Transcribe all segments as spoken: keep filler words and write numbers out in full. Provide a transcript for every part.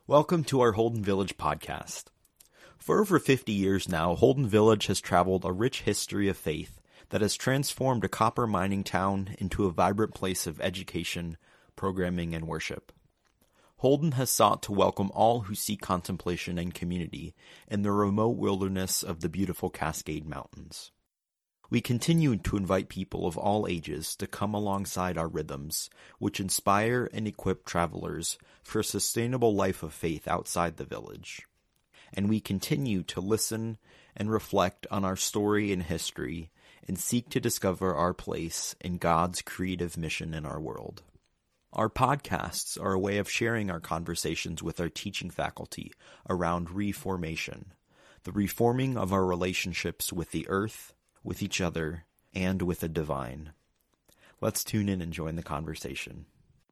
Welcome to our Holden Village podcast. For over fifty years now, Holden Village has traveled a rich history of faith that has transformed a copper mining town into a vibrant place of education, programming, and worship. Holden has sought to welcome all who seek contemplation and community in the remote wilderness of the beautiful Cascade Mountains. We continue to invite people of all ages to come alongside our rhythms, which inspire and equip travelers for a sustainable life of faith outside the village. And we continue to listen and reflect on our story and history and seek to discover our place in God's creative mission in our world. Our podcasts are a way of sharing our conversations with our teaching faculty around reformation, the reforming of our relationships with the earth, with each other, and with the divine. Let's tune in and join the conversation.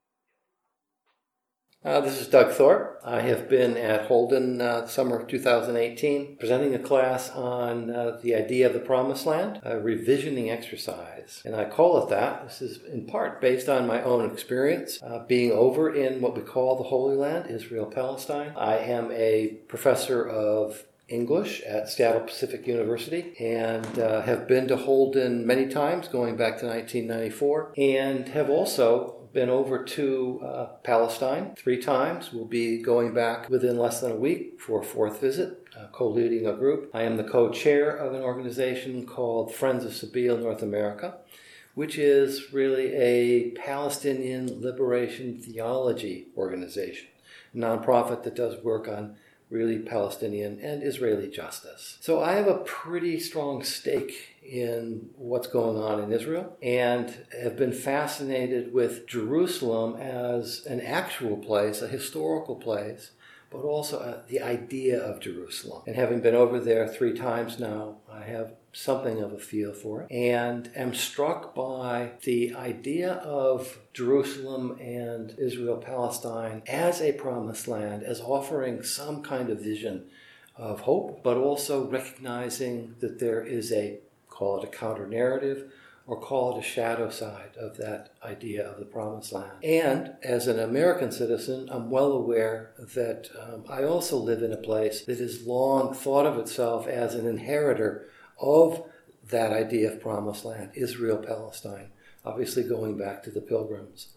Uh, this is Doug Thorpe. I have been at Holden uh, summer of two thousand eighteen, presenting a class on uh, the idea of the Promised Land, a revisioning exercise. And I call it that. This is in part based on my own experience, uh, being over in what we call the Holy Land, Israel, Palestine. I am a professor of English at Seattle Pacific University and uh, have been to Holden many times, going back to nineteen ninety-four, and have also been over to uh, Palestine three times. We'll be going back within less than a week for a fourth visit, uh, co-leading a group. I am the co-chair of an organization called Friends of Sabeel North America, which is really a Palestinian liberation theology organization, a nonprofit that does work on really Palestinian and Israeli justice. So I have a pretty strong stake in what's going on in Israel and have been fascinated with Jerusalem as an actual place, a historical place, but also uh, the idea of Jerusalem. And having been over there three times now, I have something of a feel for it, and am struck by the idea of Jerusalem and Israel-Palestine as a promised land, as offering some kind of vision of hope, but also recognizing that there is a, call it a counter-narrative, or call it a shadow side of that idea of the Promised Land. And as an American citizen, I'm well aware that um, I also live in a place that has long thought of itself as an inheritor of that idea of Promised Land, Israel, Palestine, obviously going back to the Pilgrims.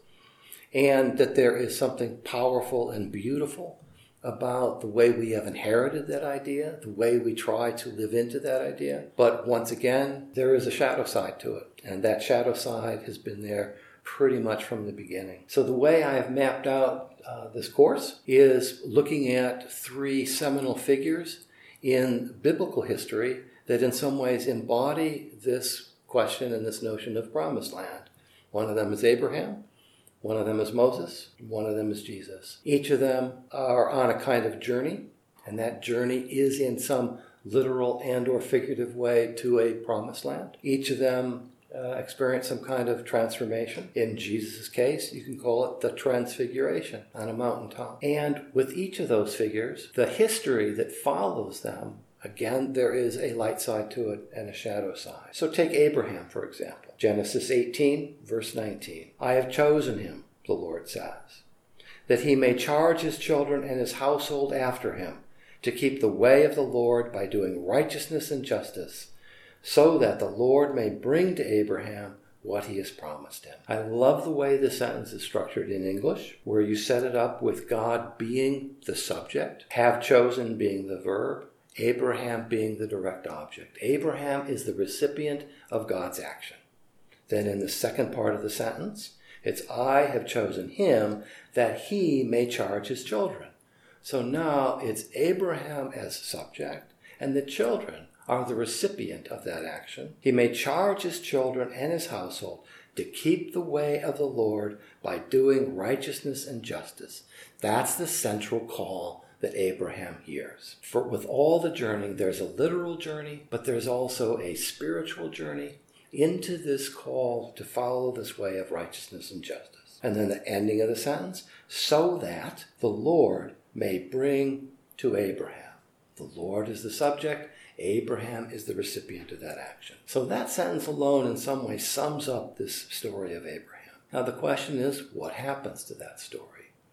And that there is something powerful and beautiful about the way we have inherited that idea, the way we try to live into that idea. But once again, there is a shadow side to it. And that shadow side has been there pretty much from the beginning. So the way I have mapped out uh, this course is looking at three seminal figures in biblical history that in some ways embody this question and this notion of Promised Land. One of them is Abraham. One of them is Moses, one of them is Jesus. Each of them are on a kind of journey, and that journey is in some literal and or figurative way to a promised land. Each of them uh, experience some kind of transformation. In Jesus' case, you can call it the transfiguration on a mountaintop. And with each of those figures, the history that follows them, again, there is a light side to it and a shadow side. So take Abraham, for example. Genesis eighteen, verse nineteen. I have chosen him, the Lord says, that he may charge his children and his household after him, to keep the way of the Lord by doing righteousness and justice, so that the Lord may bring to Abraham what he has promised him. I love the way this sentence is structured in English, where you set it up with God being the subject, have chosen being the verb, Abraham being the direct object. Abraham is the recipient of God's action. Then in the second part of the sentence, it's I have chosen him that he may charge his children. So now it's Abraham as subject, and the children are the recipient of that action. He may charge his children and his household to keep the way of the Lord by doing righteousness and justice. That's the central call that Abraham hears. For with all the journey, there's a literal journey, but there's also a spiritual journey into this call to follow this way of righteousness and justice. And then the ending of the sentence, so that the Lord may bring to Abraham. The Lord is the subject, Abraham is the recipient of that action. So that sentence alone in some way sums up this story of Abraham. Now the question is, what happens to that story?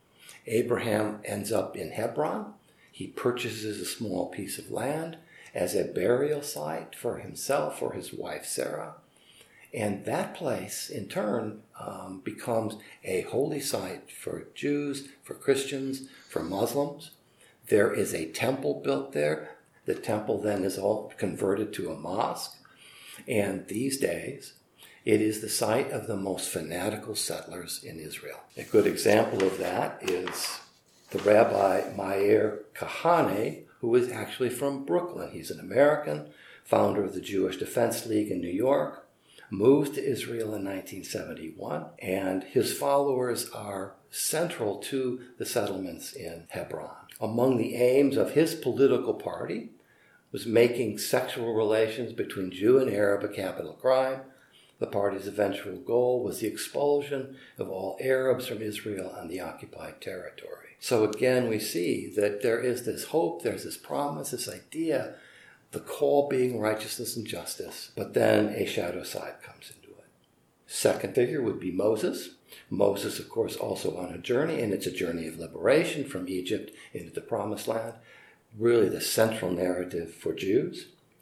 Abraham ends up in Hebron. He purchases a small piece of land as a burial site for himself or his wife Sarah. And that place, in turn, um, becomes a holy site for Jews, for Christians, for Muslims. There is a temple built there. The temple then is all converted to a mosque. And these days, it is the site of the most fanatical settlers in Israel. A good example of that is the Rabbi Meir Kahane, who is actually from Brooklyn. He's an American, founder of the Jewish Defense League in New York, moves to Israel in nineteen seventy-one, and his followers are central to the settlements in Hebron. Among the aims of his political party was making sexual relations between Jew and Arab a capital crime. The party's eventual goal was the expulsion of all Arabs from Israel and the occupied territory. So again, we see that there is this hope, there's this promise, this idea, the call being righteousness and justice, but then a shadow side comes into it. Second figure would be Moses. Moses, of course, also on a journey, and it's a journey of liberation from Egypt into the Promised Land, really the central narrative for Jews.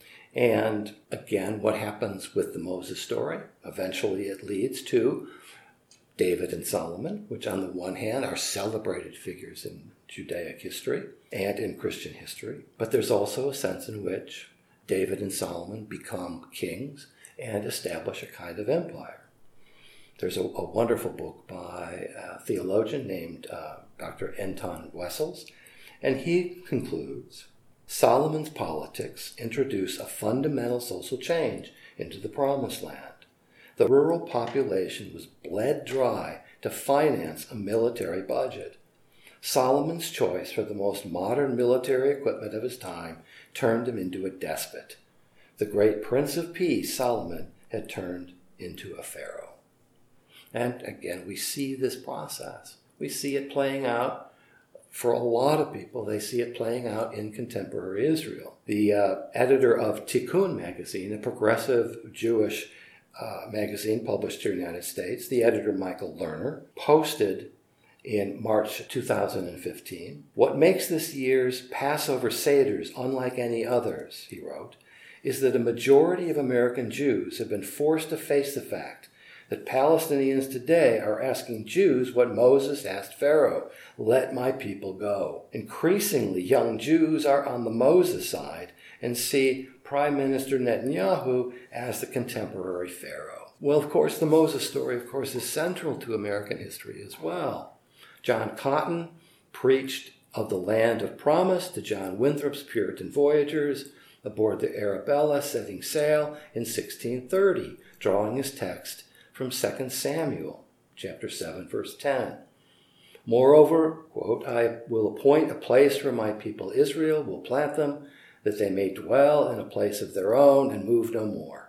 And again, what happens with the Moses story? Eventually it leads to David and Solomon, which on the one hand are celebrated figures in Judaic history and in Christian history. But there's also a sense in which David and Solomon become kings and establish a kind of empire. There's a, a wonderful book by a theologian named uh, Doctor Anton Wessels, and he concludes, Solomon's politics introduce a fundamental social change into the Promised Land. The rural population was bled dry to finance a military budget. Solomon's choice for the most modern military equipment of his time turned him into a despot. The great Prince of Peace, Solomon, had turned into a pharaoh. And again, we see this process. We see it playing out. For a lot of people, they see it playing out in contemporary Israel. The uh, editor of Tikkun magazine, a progressive Jewish uh, magazine published here in the United States, the editor Michael Lerner, posted in March two thousand fifteen, what makes this year's Passover Seders unlike any others, he wrote, is that a majority of American Jews have been forced to face the fact that Palestinians today are asking Jews what Moses asked Pharaoh, let my people go. Increasingly, young Jews are on the Moses side and see Prime Minister Netanyahu as the contemporary Pharaoh. Well, of course, the Moses story, of course, is central to American history as well. John Cotton preached of the land of promise to John Winthrop's Puritan voyagers aboard the Arabella setting sail in sixteen thirty, drawing his text from Second Samuel, chapter seven, verse ten. Moreover, quote, I will appoint a place for my people Israel, will plant them, that they may dwell in a place of their own and move no more.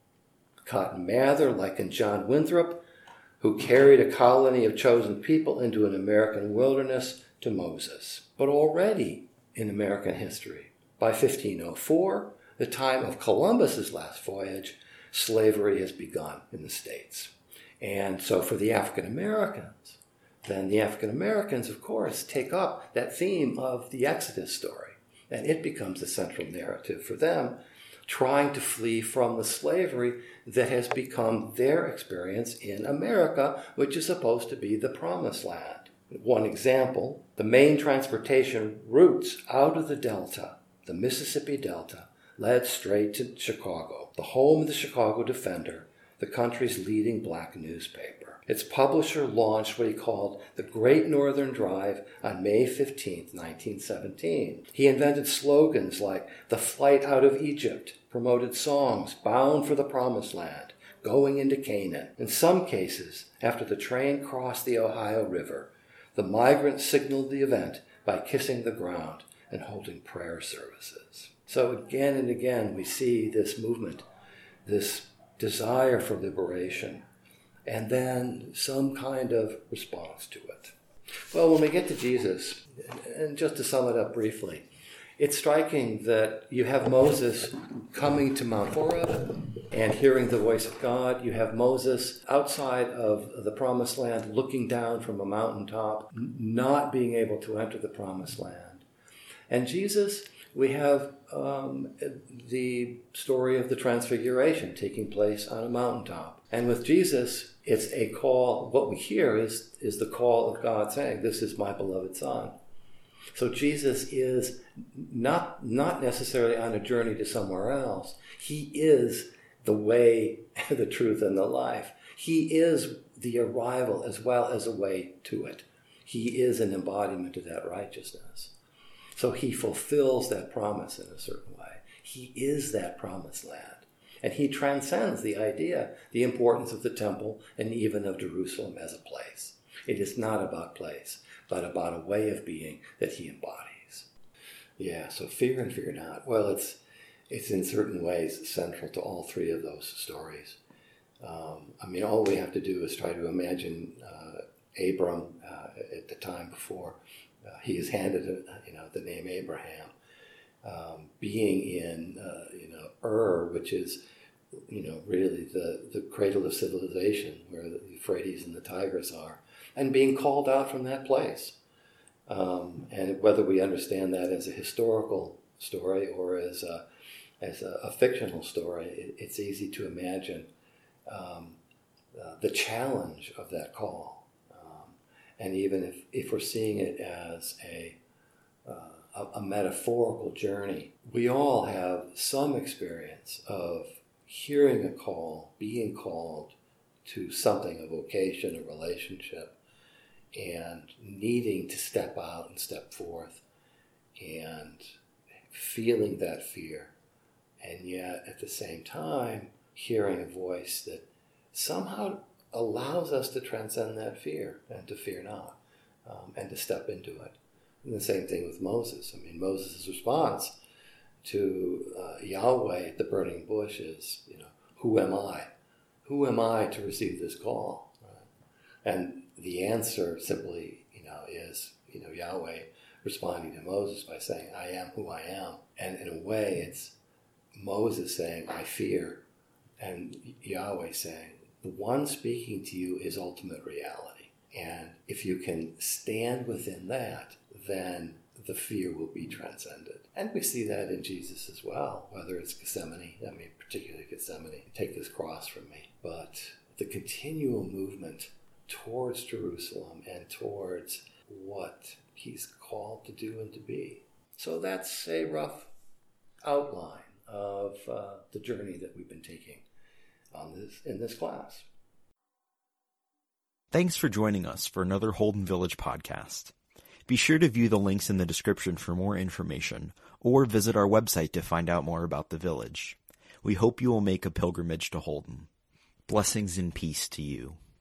Cotton Mather likened John Winthrop, who carried a colony of chosen people into an American wilderness, to Moses. But already in American history, by fifteen oh four, the time of Columbus's last voyage, slavery has begun in the States. And so for the African Americans, then the African Americans, of course, take up that theme of the Exodus story. And it becomes the central narrative for them, trying to flee from the slavery that has become their experience in America, which is supposed to be the Promised Land. One example, the main transportation routes out of the Delta, the Mississippi Delta, led straight to Chicago, the home of the Chicago Defender, the country's leading black newspaper. Its publisher launched what he called the Great Northern Drive on May fifteenth, nineteen seventeen. He invented slogans like the flight out of Egypt, promoted songs bound for the Promised Land, going into Canaan. In some cases, after the train crossed the Ohio River, the migrants signaled the event by kissing the ground and holding prayer services. So again and again, we see this movement, this desire for liberation, and then some kind of response to it. Well, when we get to Jesus, and just to sum it up briefly, It's striking that you have Moses coming to Mount Horeb and hearing the voice of God. You have Moses outside of the promised land looking down from a mountaintop, not being able to enter the promised land. And Jesus, we have um, the story of the Transfiguration taking place on a mountaintop. And with Jesus, it's a call. What we hear is, is the call of God saying, "This is my beloved Son." So Jesus is not, not necessarily on a journey to somewhere else. He is the way, the truth, and the life. He is the arrival as well as a way to it. He is an embodiment of that righteousness. So he fulfills that promise in a certain way. He is that promised land. And he transcends the idea, the importance of the temple, and even of Jerusalem as a place. It is not about place, but about a way of being that he embodies. Yeah, so fear and fear not. Well, it's it's in certain ways central to all three of those stories. Um, I mean, all we have to do is try to imagine uh, Abram uh, at the time before uh, he is handed, a, you know, the name Abraham, um, being in, uh, you know, Ur, which is, you know, really the, the cradle of civilization, where the Euphrates and the Tigris are, and being called out from that place. Um, and whether we understand that as a historical story or as a, as a, a fictional story, it, it's easy to imagine um, uh, the challenge of that call. Um, and even if, if we're seeing it as a, uh, a, a metaphorical journey, we all have some experience of hearing a call, being called to something, a vocation, a relationship, and needing to step out and step forth and feeling that fear, and yet at the same time hearing a voice that somehow allows us to transcend that fear and to fear not, um, and to step into it. And the same thing with Moses. I mean, Moses' response to uh, Yahweh at the burning bush is, you know, who am I? Who am I to receive this call? Right? And the answer simply, you know, is, you know, Yahweh responding to Moses by saying, I am who I am. And in a way, it's Moses saying, I fear, and Yahweh saying, the one speaking to you is ultimate reality. And if you can stand within that, then the fear will be transcended. And we see that in Jesus as well, whether it's Gethsemane, I mean, particularly Gethsemane, take this cross from me. But the continual movement towards Jerusalem and towards what he's called to do and to be. So that's a rough outline of uh, the journey that we've been taking on this in this class. Thanks for joining us for another Holden Village podcast. Be sure to view the links in the description for more information, or visit our website to find out more about the village. We hope you will make a pilgrimage to Holden. Blessings and peace to you.